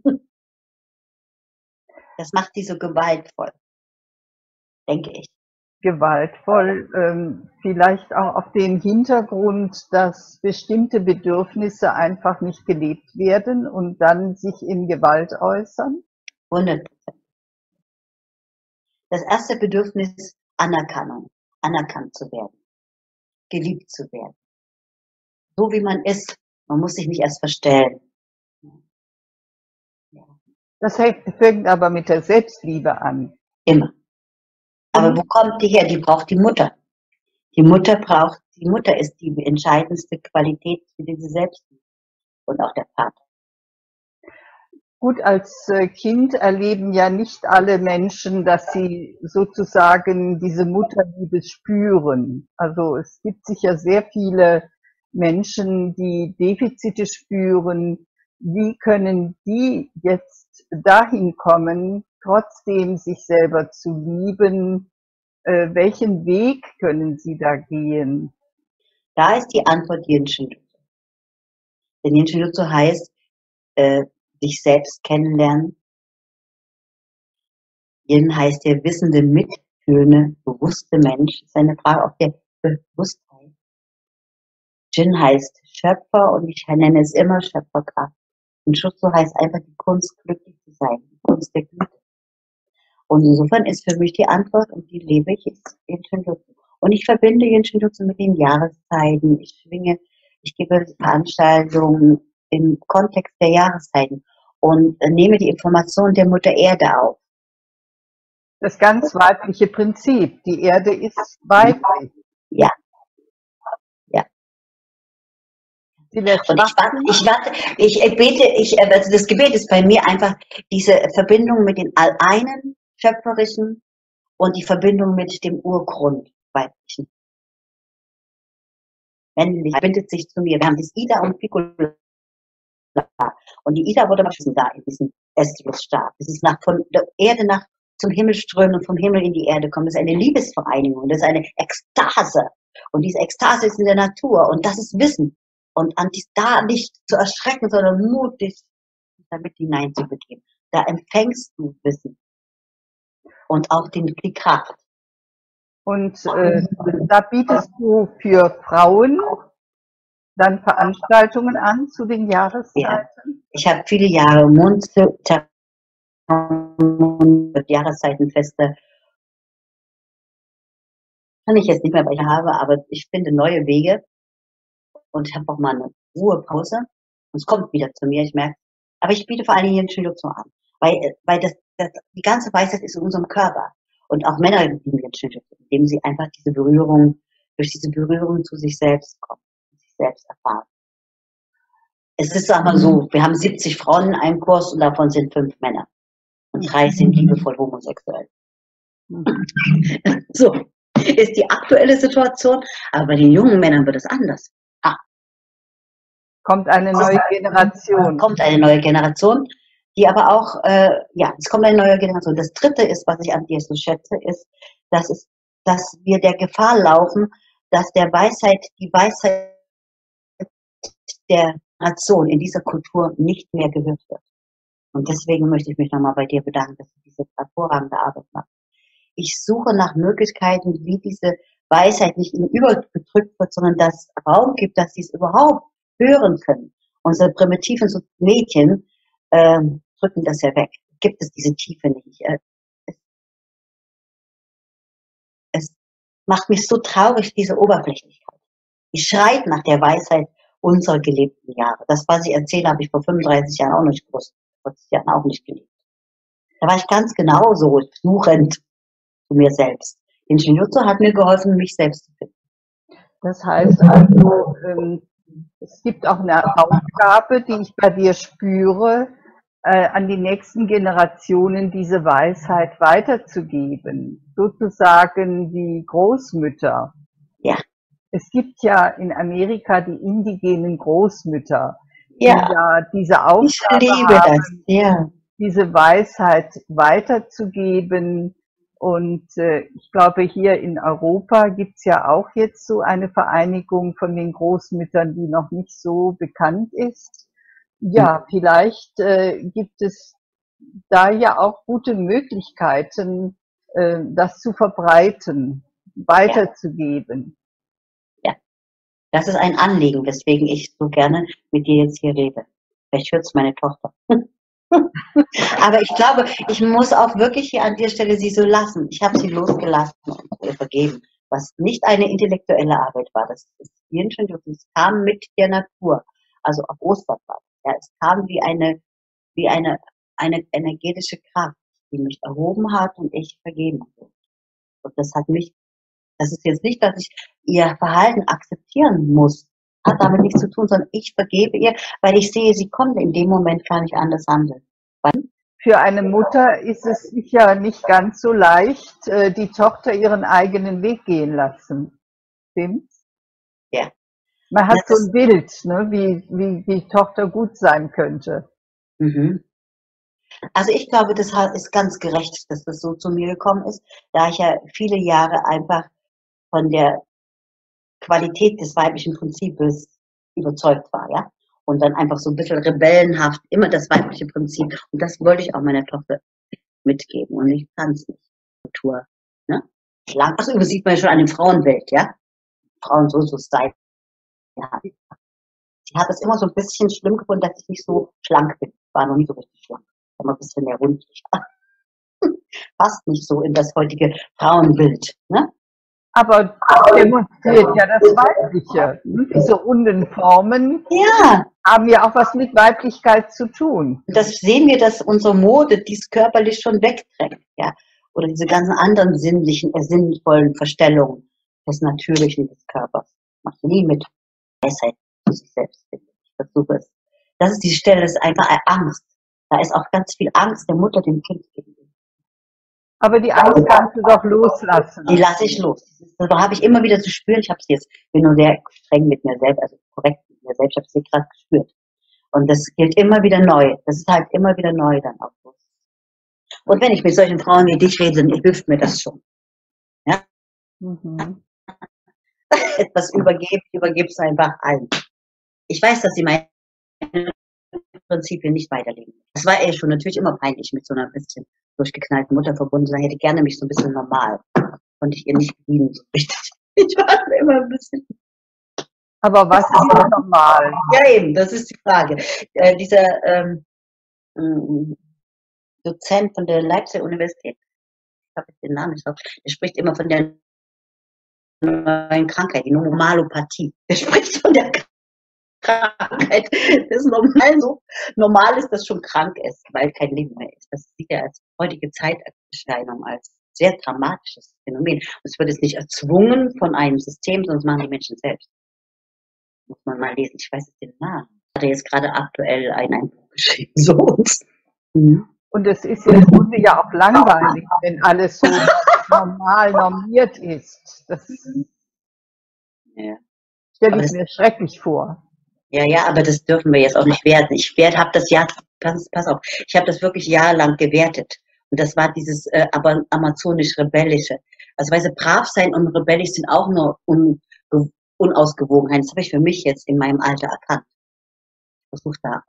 Das macht die so gewaltvoll, denke ich. gewaltvoll, vielleicht auch auf dem Hintergrund, dass bestimmte Bedürfnisse einfach nicht gelebt werden und dann sich in Gewalt äußern? 100%. Das erste Bedürfnis, Anerkennung. Anerkannt zu werden. Geliebt zu werden. So wie man ist. Man muss sich nicht erst verstellen. Ja. Das fängt aber mit der Selbstliebe an. Immer. Aber wo Und kommt die her? Die braucht die Mutter. Die Mutter ist die entscheidendste Qualität für diese Selbstliebe. Und auch der Vater. gut, als Kind erleben ja nicht alle Menschen, dass sie sozusagen diese Mutterliebe spüren. Also es gibt sicher sehr viele Menschen, die Defizite spüren. Wie können die jetzt dahin kommen, trotzdem sich selber zu lieben? Welchen Weg können sie da gehen? Da ist die Antwort Yin-Shin Jutsu. Denn Yin-Shin Jutsu heißt, sich selbst kennenlernen. Yin heißt der wissende, mitfühlende, bewusste Mensch. Das ist eine Frage auch der Bewusstheit. Jin heißt Schöpfer und ich nenne es immer Schöpferkraft. Und Jutsu heißt einfach die Kunst, glücklich zu sein, die Kunst der Güte. Und insofern ist für mich die Antwort, und die lebe ich, ist Yin-Shin Jutsu. Und ich verbinde Yin-Shin Jutsu mit den Jahreszeiten. Ich gebe Veranstaltungen im Kontext der Jahreszeiten und nehme die Information der Mutter Erde auf. Das ganz weibliche Prinzip. Die Erde ist weiblich. Ja. Ja. Sie lässt Und wachsen. also das Gebet ist bei mir einfach diese Verbindung mit den Alleinen Schöpferischen und die Verbindung mit dem Urgrund Weiblichen. Männlich verbindet sich zu mir. Wir haben das Ida und Piccola. Und die Ida wurde schon da in diesem Ästrusstab. Es ist von der Erde zum Himmel strömen und vom Himmel in die Erde kommen. Das ist eine Liebesvereinigung. Das ist eine Ekstase. Und diese Ekstase ist in der Natur. Und das ist Wissen. Und an dies da nicht zu erschrecken, sondern mutig damit hineinzubegeben. Da empfängst du Wissen. Und auch die Kraft. Und da bietest du für Frauen dann Veranstaltungen an zu den Jahreszeiten? Ja. Ich habe viele Jahre Jahreszeitenfeste. Kann ich jetzt nicht mehr, weil ich habe, aber ich finde neue Wege und ich habe auch mal eine Ruhepause. Und es kommt wieder zu mir, ich merke. Aber ich biete vor allen Dingen hier Yin-Shin Jutsu an. Weil die ganze Weisheit ist in unserem Körper. Und auch Männer lieben Yin-Shin Jutsu, indem sie einfach durch diese Berührung zu sich selbst kommen, sich selbst erfahren. Es ist aber so, wir haben 70 Frauen in einem Kurs und davon sind 5 Männer. Und 3 sind liebevoll homosexuell. So ist die aktuelle Situation, aber bei den jungen Männern wird es anders. Kommt eine neue Generation. Kommt eine neue Generation, die aber auch, es kommt eine neue Generation. Das Dritte ist, was ich an dir so schätze, ist, dass wir der Gefahr laufen, dass die Weisheit der Nation in dieser Kultur nicht mehr gehört wird. Und deswegen möchte ich mich nochmal bei dir bedanken, dass du diese hervorragende Arbeit machst. Ich suche nach Möglichkeiten, wie diese Weisheit nicht ihnen übergedrückt wird, sondern dass es Raum gibt, dass sie es überhaupt hören können. Unsere primitiven Mädchen drücken das ja weg. Gibt es diese Tiefe nicht. Es macht mich so traurig, diese Oberflächlichkeit. Die schreit nach der Weisheit unserer gelebten Jahre. Das, was ich erzähle, habe ich vor 35 Jahren auch nicht gewusst. Vor 40 Jahren auch nicht gelebt. Da war ich ganz genauso suchend zu mir selbst. Yin-Shin Jutsu hat mir geholfen, mich selbst zu finden. Das heißt also, es gibt auch eine Aufgabe, die ich bei dir spüre, an die nächsten Generationen diese Weisheit weiterzugeben. Sozusagen die Großmütter. Ja. Es gibt ja in Amerika die indigenen Großmütter. Ja, ja diese ich Aufgabe liebe das. haben, Ja, diese Weisheit weiterzugeben. Und ich glaube, hier in Europa gibt's ja auch jetzt so eine Vereinigung von den Großmüttern, die noch nicht so bekannt ist. Ja, vielleicht gibt es da ja auch gute Möglichkeiten, das zu verbreiten, ja, weiterzugeben. ja. Das ist ein Anliegen, weswegen ich so gerne mit dir jetzt hier rede. Vielleicht hört's meine Tochter. Aber ich glaube, ich muss auch wirklich hier an der Stelle sie so lassen. Ich habe sie losgelassen und ihr vergeben, was nicht eine intellektuelle Arbeit war. Das ist vielen schon durch. Es kam mit der Natur. Also auf Ostern war das. Ja, es kam wie eine energetische Kraft, die mich erhoben hat und ich vergeben habe. Und das hat mich, das ist jetzt nicht, dass ich ihr Verhalten akzeptieren muss. Hat damit nichts zu tun, sondern ich vergebe ihr, weil ich sehe, sie kommt in dem Moment gar nicht anders handeln. Für eine Mutter ist es sicher nicht ganz so leicht, die Tochter ihren eigenen Weg gehen lassen. Stimmt's? Ja. Man Das hat so ist, ein Bild, ne, wie die Tochter gut sein könnte. mhm. Also ich glaube, das ist ganz gerecht, dass das so zu mir gekommen ist, da ich ja viele Jahre einfach von der Qualität des weiblichen Prinzips überzeugt war, ja. Und dann einfach so ein bisschen rebellenhaft, immer das weibliche Prinzip. Und das wollte ich auch meiner Tochter mitgeben. Und ich kann es nicht. Kultur, ne? Schlank. Achso, das sieht man ja schon an dem Frauenbild, ja. Frauen so sein. Ja. Sie hat es immer so ein bisschen schlimm gefunden, dass ich nicht so schlank bin. War noch nie so richtig schlank. War mal ein bisschen mehr rundlich. Passt nicht so in das heutige Frauenbild, ne? Aber demonstriert ja das Weibliche. Diese runden Formen Ja, haben ja auch was mit Weiblichkeit zu tun. das sehen wir, dass unsere Mode dies körperlich schon wegdrängt, ja. Oder diese ganzen anderen sinnlichen, sinnvollen Verstellungen des Natürlichen des Körpers. Macht nie mit Weisheit zu sich selbst, finde ich. Ich versuche es. Das ist die Stelle, das ist einfach Angst. Da ist auch ganz viel Angst der Mutter dem Kind gegenüber. Aber die Angst kannst du doch loslassen. Die lasse ich los. Das habe ich immer wieder zu spüren. Ich habe es jetzt, bin nur sehr streng mit mir selbst, also korrekt mit mir selbst. Ich habe es hier gerade gespürt. Und das gilt immer wieder neu. Das ist halt immer wieder neu dann auch. Und wenn ich mit solchen Frauen wie dich rede, dann hilft mir das schon. Ja? Mhm. Etwas übergebe es einfach allen. Ich weiß, dass sie meine Prinzipien nicht weiterleben. Das war schon natürlich immer peinlich mit so einer bisschen durchgeknallten Mutter verbunden. Sie hätte gerne mich so ein bisschen normal. Konnte ich ihr nicht bedienen so richtig. Ich war immer ein bisschen. Aber was ist denn normal? Ja, eben, das ist die Frage. Dieser Dozent von der Leipziger Universität, ich habe jetzt den Namen nicht drauf, der spricht immer von der neuen Krankheit, die Normalopathie. Der spricht von der Krankheit des Normalen. So normal ist, dass schon krank ist, weil kein Leben mehr ist. Das sieht er als heutige Zeiterscheinung, als sehr dramatisches Phänomen. Und es wird jetzt nicht erzwungen von einem System, sondern das machen die Menschen selbst. Muss man mal lesen. Ich weiß jetzt den Namen. Hat er jetzt gerade aktuell ein Buch geschrieben, so uns. Mhm. Und es ist im Grunde ja auch langweilig, wenn alles so normal normiert ist. Das Ja. stelle ich mir schrecklich vor. Ja, aber das dürfen wir jetzt auch nicht werten. Ich habe das pass auf, ich habe das wirklich jahrelang gewertet. Und das war dieses aber amazonisch-rebellische. Also weißt du, brav sein und rebellisch sind auch nur Unausgewogenheiten. Das habe ich für mich jetzt in meinem Alter erkannt. Ich versuche da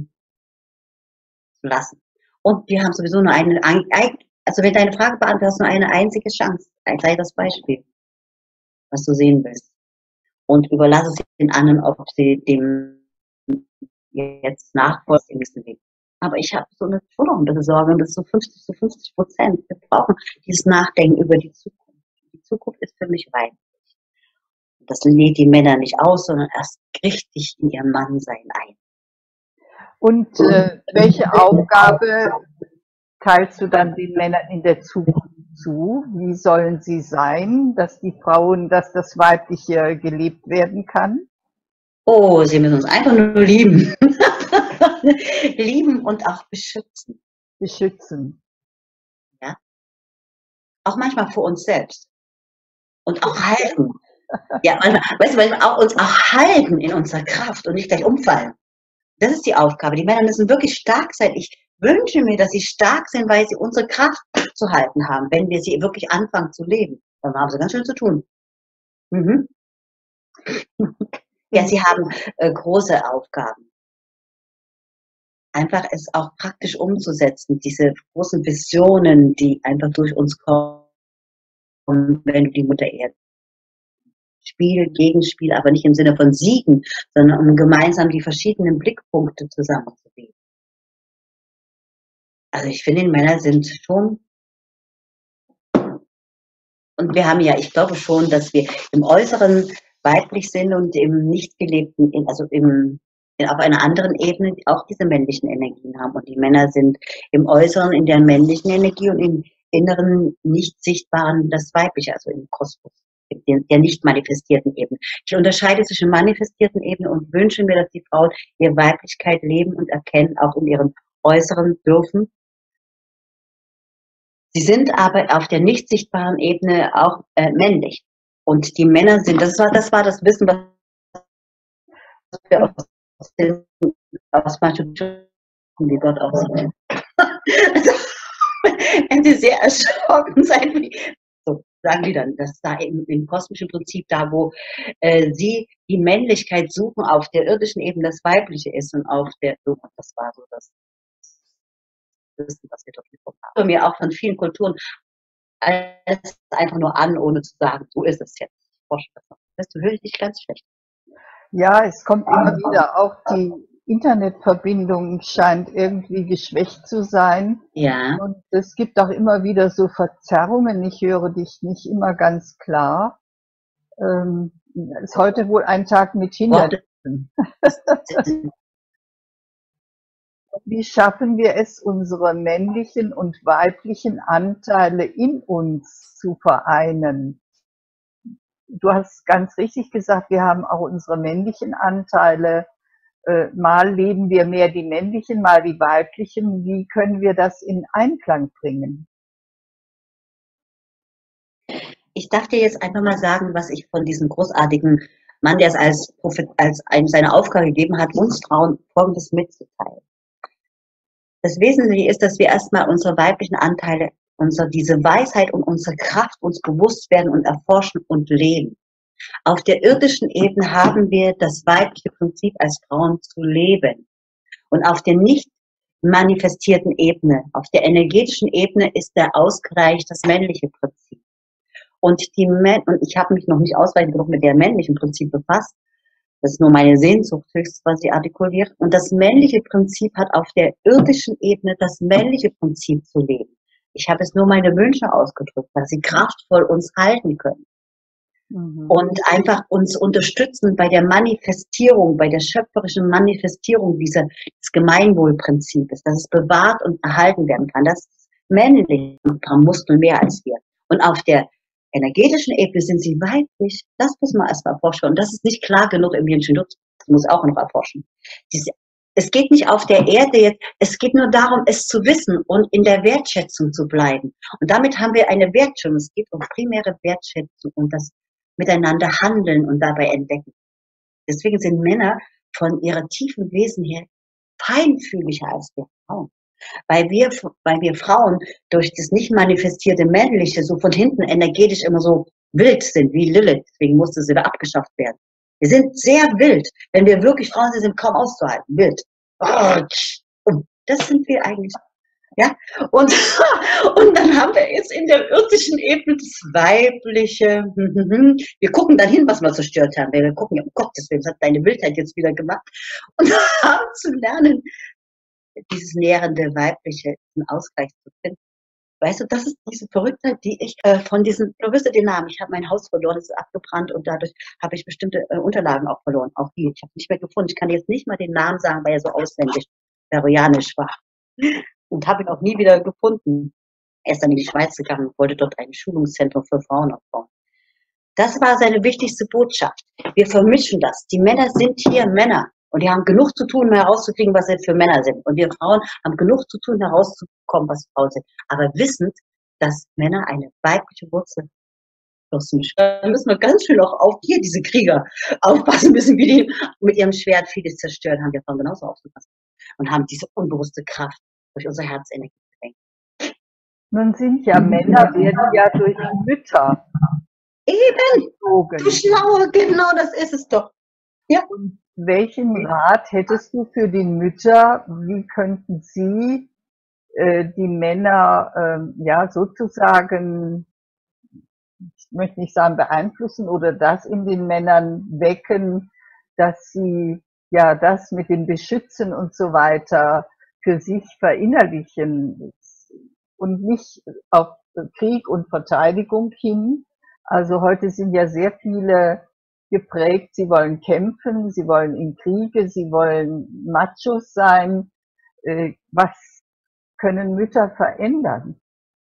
zu lassen. Und wir haben sowieso nur also wenn deine Frage beantwortet, hast du nur eine einzige Chance. Sei das Beispiel, was du sehen willst. Und überlasse es den anderen, ob sie dem jetzt nachfolgen müssen. Aber ich habe so eine undere Sorge und das ist so 50%. Wir brauchen dieses Nachdenken über die Zukunft. Die Zukunft ist für mich weiblich. Das lädt die Männer nicht aus, sondern erst richtig in ihr Mannsein ein. Und welche Aufgabe teilst du dann den Männern in der Zukunft zu? Wie sollen sie sein, dass die Frauen, dass das Weibliche gelebt werden kann? Oh, sie müssen uns einfach nur lieben. Lieben und auch beschützen. Beschützen. Ja? Auch manchmal vor uns selbst. Und auch halten. Ja, manchmal, weißt du, auch uns auch halten in unserer Kraft und nicht gleich umfallen. Das ist die Aufgabe. Die Männer müssen wirklich stark sein. Ich wünsche mir, dass sie stark sind, weil sie unsere Kraft zu halten haben, wenn wir sie wirklich anfangen zu leben. Dann haben sie ganz schön zu tun. Mhm. Ja, sie haben große Aufgaben. Einfach es auch praktisch umzusetzen, diese großen Visionen, die einfach durch uns kommen, wenn du die Mutter Erde Spiel, Gegenspiel, aber nicht im Sinne von Siegen, sondern um gemeinsam die verschiedenen Blickpunkte zusammenzulegen. Also ich finde, Männer sind schon, und wir haben ja, ich glaube schon, dass wir im Äußeren weiblich sind und im nicht gelebten, also auf einer anderen Ebene auch diese männlichen Energien haben. Und die Männer sind im Äußeren in der männlichen Energie und im Inneren nicht sichtbaren das Weibliche, also im Kosmos, der nicht manifestierten Ebene. Ich unterscheide zwischen manifestierten Ebene und wünsche mir, dass die Frauen ihre Weiblichkeit leben und erkennen, auch in ihrem Äußeren dürfen. Sie sind aber auf der nicht sichtbaren Ebene auch männlich. Und die Männer sind, das war das Wissen, was wir aus Massachusetts, wie Gott aussieht. Also, wenn sie sehr erschrocken sein, so sagen die dann, dass da im kosmischen Prinzip da, wo sie die Männlichkeit suchen, auf der irdischen Ebene das Weibliche ist und auf der, das war so das Wissen, was wir dort bekommen haben. Und mir auch von vielen Kulturen alles einfach nur an, ohne zu sagen, so ist es jetzt. Das höre ich dich ganz schlecht. Ja, es kommt immer wieder, auch die Internetverbindung scheint irgendwie geschwächt zu sein. Ja. Und es gibt auch immer wieder so Verzerrungen. Ich höre dich nicht immer ganz klar. Ist heute wohl ein Tag mit Hindernissen. Wie schaffen wir es, unsere männlichen und weiblichen Anteile in uns zu vereinen? Du hast ganz richtig gesagt, wir haben auch unsere männlichen Anteile. Mal leben wir mehr die männlichen, mal die weiblichen. Wie können wir das in Einklang bringen? Ich darf dir jetzt einfach mal sagen, was ich von diesem großartigen Mann, der es als Prophet, seine Aufgabe gegeben hat, uns Frauen Folgendes mitzuteilen. Das Wesentliche ist, dass wir erstmal unsere weiblichen Anteile, diese Weisheit und unsere Kraft uns bewusst werden und erforschen und leben. Auf der irdischen Ebene haben wir das weibliche Prinzip als Frauen zu leben. Und auf der nicht manifestierten Ebene, auf der energetischen Ebene ist der Ausgleich das männliche Prinzip. Und ich habe mich noch nicht ausreichend genug mit dem männlichen Prinzip befasst. Das ist nur meine Sehnsucht höchstens, was sie artikuliert. Und das männliche Prinzip hat auf der irdischen Ebene das männliche Prinzip zu leben. Ich habe es nur meine Wünsche ausgedrückt, dass sie kraftvoll uns halten können. Und einfach uns unterstützen bei der Manifestierung, bei der schöpferischen Manifestierung des Gemeinwohlprinzips, dass es bewahrt und erhalten werden kann. Das ist männlich, ein paar Muskeln mehr als wir. Und auf der energetischen Ebene sind sie weiblich. Das muss man erstmal erforschen. Und das ist nicht klar genug im Jenschen Lutz. Das muss auch noch erforschen. Es geht nicht auf der Erde jetzt, es geht nur darum, es zu wissen und in der Wertschätzung zu bleiben. Und damit haben wir eine Wertschätzung. Es geht um primäre Wertschätzung und das Miteinander handeln und dabei entdecken. Deswegen sind Männer von ihrer tiefen Wesen her feinfühliger als wir Frauen. Weil wir Frauen durch das nicht manifestierte Männliche so von hinten energetisch immer so wild sind, wie Lilith. Deswegen musste sie wieder abgeschafft werden. Wir sind sehr wild. Wenn wir wirklich Frauen sind, sind kaum auszuhalten. Wild. Das sind wir eigentlich. Ja, und dann haben wir jetzt in der irdischen Ebene das Weibliche. Wir gucken dann hin, was wir zerstört haben. Wir gucken, um Gottes Willen, was hat deine Wildheit jetzt wieder gemacht? Und haben zu lernen, dieses nährende Weibliche, diesen Ausgleich zu finden. Weißt du, das ist diese Verrücktheit, die ich von diesen, du wirst ja den Namen, ich habe mein Haus verloren, es ist abgebrannt und dadurch habe ich bestimmte Unterlagen auch verloren, auch die. Ich habe nicht mehr gefunden. Ich kann jetzt nicht mal den Namen sagen, weil er so auswendig peruanisch war. Und habe ihn auch nie wieder gefunden. Er ist dann in die Schweiz gegangen und wollte dort ein Schulungszentrum für Frauen aufbauen. Das war seine wichtigste Botschaft. Wir vermischen das. Die Männer sind hier Männer. Und die haben genug zu tun, um herauszukriegen, was sie für Männer sind. Und wir Frauen haben genug zu tun, herauszukommen, was Frauen sind. Aber wissend, dass Männer eine weibliche Wurzel Da müssen wir ganz schön auch auf hier, diese Krieger, aufpassen müssen, wie die mit ihrem Schwert vieles zerstören, haben wir Frauen genauso aufgepasst. Und haben diese unbewusste Kraft durch unsere Herzenergie gelenkt. Nun sind ja Männer, werden ja durch Mütter Eben, du erzogen. Schlaue, genau das ist es doch. Ja. Und welchen Rat hättest du für die Mütter? Wie könnten sie die Männer ja sozusagen, ich möchte nicht sagen beeinflussen, oder das in den Männern wecken, dass sie ja das mit dem Beschützen und so weiter für sich verinnerlichen und nicht auf Krieg und Verteidigung hin. Also heute sind ja sehr viele geprägt, sie wollen kämpfen, sie wollen in Kriege, sie wollen Machos sein. Was können Mütter verändern?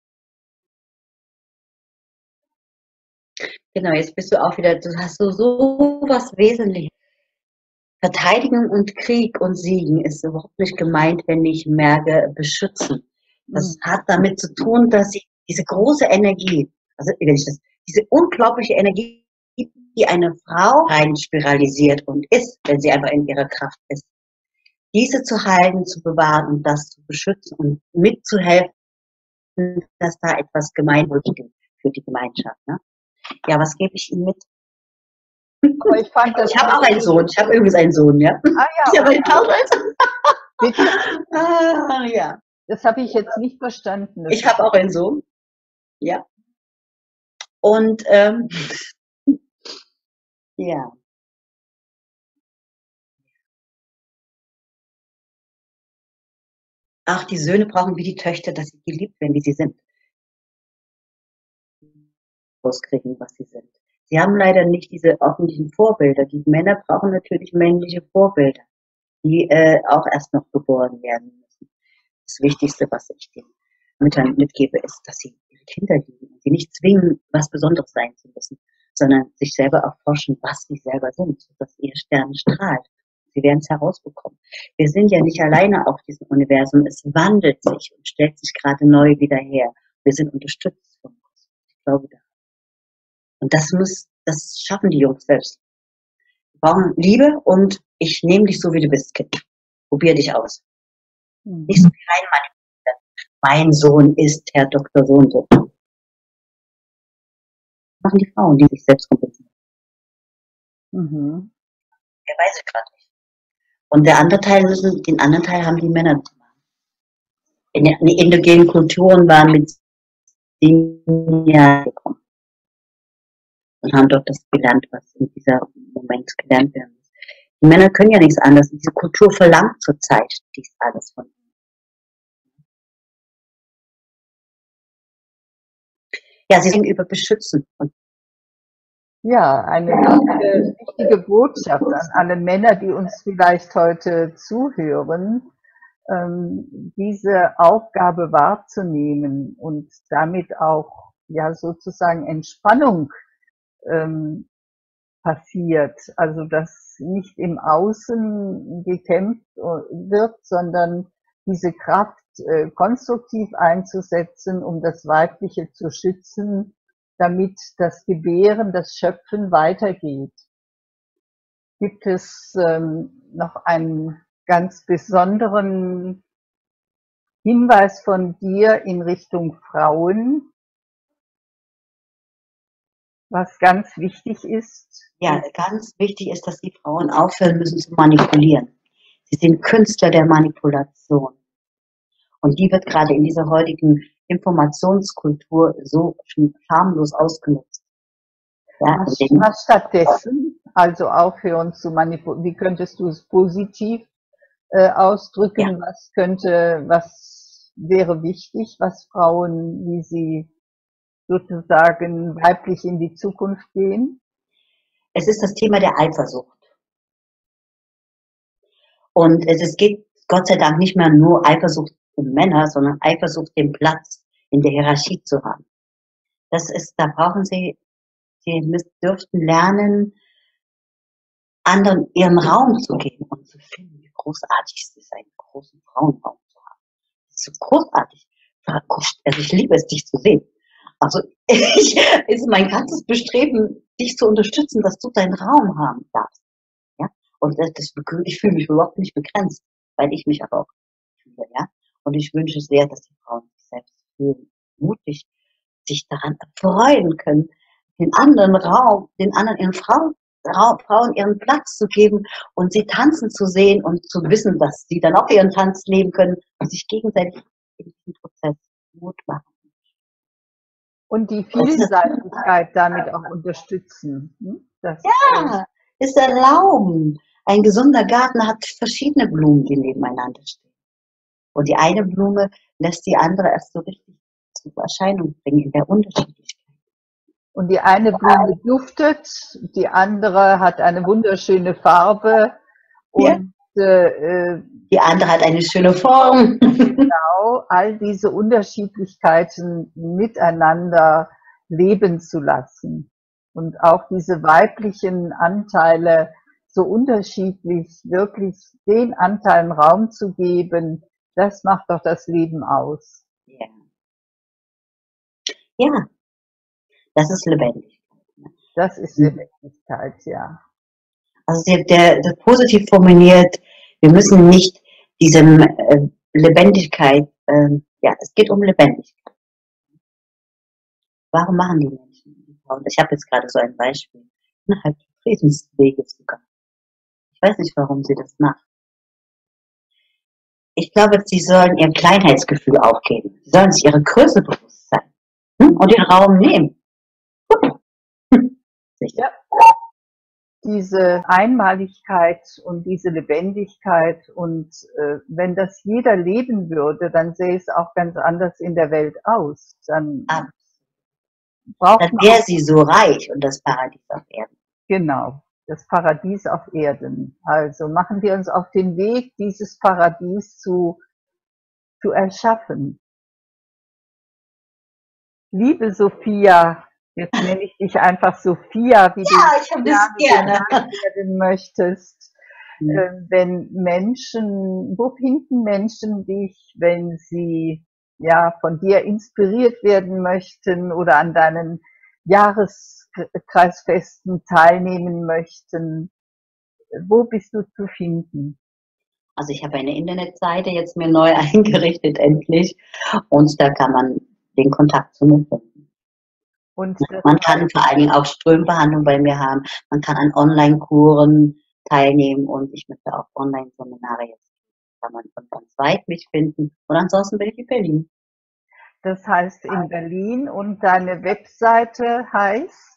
Genau, jetzt bist du auch wieder, du hast so was Wesentliches. Verteidigen und Krieg und Siegen ist überhaupt nicht gemeint, wenn ich merke, beschützen. Das hat damit zu tun, dass ich diese große Energie, also wenn ich das, diese unglaubliche Energie, die eine Frau rein spiralisiert und ist, wenn sie einfach in ihrer Kraft ist, diese zu halten, zu bewahren und das zu beschützen und mitzuhelfen, dass da etwas Gemeinwohl für die Gemeinschaft. Ne? Ja, was gebe ich Ihnen mit? Aber ich fand das Ich habe auch einen Sohn. Ich habe übrigens einen Sohn, ja. Ah Ich ja, habe einen Tauschreiz. wirklich? Ja. Das habe ich jetzt nicht verstanden. Ich habe auch einen Sohn. Ja. Und ja. Ach, die Söhne brauchen wie die Töchter, dass sie geliebt werden, wie sie sind. Rauskriegen, was sie sind. Sie haben leider nicht diese ordentlichen Vorbilder. Die Männer brauchen natürlich männliche Vorbilder, die auch erst noch geboren werden müssen. Das Wichtigste, was ich den Müttern mitgebe, ist, dass sie ihre Kinder lieben. Sie nicht zwingen, was Besonderes sein zu müssen, sondern sich selber erforschen, was sie selber sind, sodass ihr Stern strahlt. Sie werden es herausbekommen. Wir sind ja nicht alleine auf diesem Universum. Es wandelt sich und stellt sich gerade neu wieder her. Wir sind unterstützt von uns. Ich glaube daran. Und das schaffen die Jungs selbst. Wir brauchen Liebe und ich nehme dich so, wie du bist, Kind. Probier dich aus. Nicht so wie reinmanipulieren. Mein Sohn ist Herr Doktor so und so. Machen die Frauen, die sich selbst kompensieren. Mhm. Der weiß ich gerade nicht. Und den anderen Teil haben die Männer zu machen. In den indogenen Kulturen waren mit 7 Jahren gekommen. Und haben dort das gelernt, was in dieser Moment gelernt werden muss. Die Männer können ja nichts anderes. Diese Kultur verlangt zurzeit dies alles von ihnen. Ja, sie sind über beschützen. Und Ja, eine wichtige Botschaft an alle Männer, die uns vielleicht heute zuhören, diese Aufgabe wahrzunehmen und damit auch ja sozusagen Entspannung passiert. Also dass nicht im Außen gekämpft wird, sondern diese Kraft konstruktiv einzusetzen, um das Weibliche zu schützen, damit das Gebären, das Schöpfen weitergeht. Gibt es noch einen ganz besonderen Hinweis von dir in Richtung Frauen, was ganz wichtig ist? ja, ganz wichtig ist, dass die Frauen aufhören müssen zu manipulieren. Sie sind Künstler der Manipulation. Und die wird gerade in dieser heutigen Informationskultur so schamlos ausgenutzt. Ja, Was stattdessen, also aufhören zu manipulieren, wie könntest du es positiv ausdrücken? Ja. Was wäre wichtig, was Frauen, wie sie sozusagen weiblich in die Zukunft gehen? Es ist das Thema der Eifersucht. Und es geht Gott sei Dank nicht mehr nur Eifersucht um Männer, sondern Eifersucht den Platz in der Hierarchie zu haben. Da brauchen sie dürften lernen, anderen ihren Raum zu geben und zu finden, wie großartig es ist, einen großen Frauenraum zu haben. Das ist so großartig. Also ich liebe es, dich zu sehen. Also ist mein ganzes Bestreben, dich zu unterstützen, dass du deinen Raum haben darfst. Ja? Und ich fühle mich überhaupt nicht begrenzt, weil ich mich aber auch fühle. Ja? Und ich wünsche sehr, dass die Frauen sich selbst fühlen, mutig sich daran erfreuen können, den anderen Raum, den anderen ihren Frauen ihren Platz zu geben und sie tanzen zu sehen und zu wissen, dass sie dann auch ihren Tanz leben können und sich gegenseitig in diesem Prozess Mut machen. Und die Vielseitigkeit damit auch unterstützen. Das, Ja, ist erlauben. Ein gesunder Garten hat verschiedene Blumen, die nebeneinander stehen. Und die eine Blume lässt die andere erst so richtig zur Erscheinung bringen in der Unterschiedlichkeit. Und die eine Blume duftet, die andere hat eine wunderschöne Farbe und die andere hat eine schöne Form. Genau, all diese Unterschiedlichkeiten miteinander leben zu lassen und auch diese weiblichen Anteile so unterschiedlich wirklich den Anteilen Raum zu geben, das macht doch das Leben aus. Ja, ja, das ist lebendig. Das ist Lebendigkeit, ja. Also der positiv formuliert, wir müssen nicht diesem Lebendigkeit, ja, es geht um Lebendigkeit. Warum machen die Menschen? Und ich habe jetzt gerade so ein Beispiel innerhalb des Friedensweges sogar. Ich weiß nicht, warum sie das macht. Ich glaube, sie sollen ihr Kleinheitsgefühl aufgeben. Sie sollen sich ihre Größe bewusst sein und den Raum nehmen. Ja. Diese Einmaligkeit und diese Lebendigkeit und wenn das jeder leben würde, dann sähe es auch ganz anders in der Welt aus. Dann wäre sie so reich und das Paradies auf Erden. Genau, das Paradies auf Erden. Also machen wir uns auf den Weg, dieses Paradies zu erschaffen. Liebe Sophia, jetzt nenne ich dich einfach Sophia, wie du gerne werden möchtest. Wenn Menschen, wo finden Menschen dich, wenn sie ja von dir inspiriert werden möchten oder an deinen Jahreskreisfesten teilnehmen möchten? Wo bist du zu finden? Also ich habe eine Internetseite jetzt mir neu eingerichtet, endlich. Und da kann man den Kontakt zu mir finden. Und man kann vor allen Dingen auch Strömbehandlung bei mir haben. Man kann an Online-Kuren teilnehmen und ich möchte auch Online-Seminare jetzt. Kann man von ganz weit mich finden. Und ansonsten bin ich in Berlin. Das heißt in Berlin und deine Webseite heißt?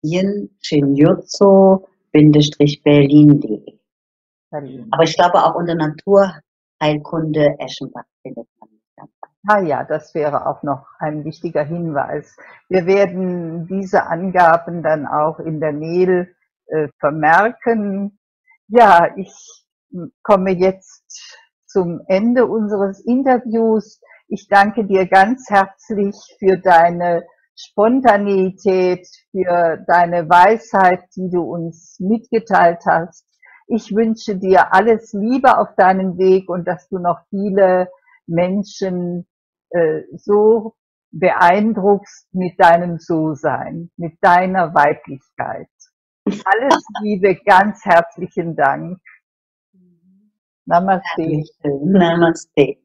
Yin-Shinjutsu-berlin.de. Aber ich glaube auch unter Naturheilkunde Eschenbach findet man mich ganz weit. Ah ja, das wäre auch noch ein wichtiger Hinweis. Wir werden diese Angaben dann auch in der Mail vermerken. Ja, ich komme jetzt zum Ende unseres Interviews. Ich danke dir ganz herzlich für deine Spontaneität, für deine Weisheit, die du uns mitgeteilt hast. Ich wünsche dir alles Liebe auf deinem Weg und dass du noch viele Menschen so beeindruckst mit deinem So-Sein, mit deiner Weiblichkeit. Alles Liebe, ganz herzlichen Dank. Namaste. Namaste.